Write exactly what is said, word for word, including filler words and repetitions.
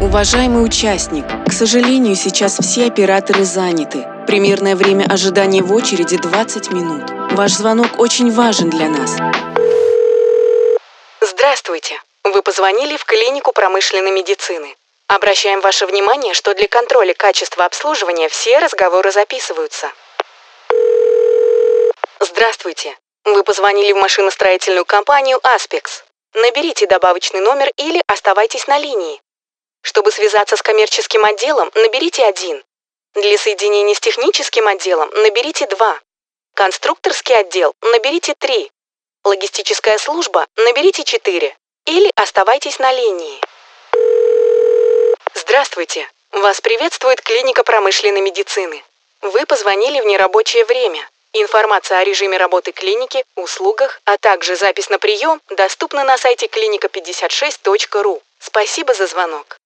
Уважаемый участник, к сожалению, сейчас все операторы заняты. Примерное время ожидания в очереди двадцать минут. Ваш звонок очень важен для нас. Здравствуйте. Вы позвонили в клинику промышленной медицины. Обращаем ваше внимание, что для контроля качества обслуживания все разговоры записываются. Здравствуйте. Вы позвонили в машиностроительную компанию «Аспекс». Наберите добавочный номер или оставайтесь на линии. Чтобы связаться с коммерческим отделом, наберите один. Для соединения с техническим отделом наберите два. Конструкторский отдел наберите три. Логистическая служба наберите четыре. Или оставайтесь на линии. Здравствуйте. Вас приветствует клиника промышленной медицины. Вы позвонили в нерабочее время. Информация о режиме работы клиники, услугах, а также запись на прием доступна на сайте клиника пятьдесят шесть точка ру. Спасибо за звонок.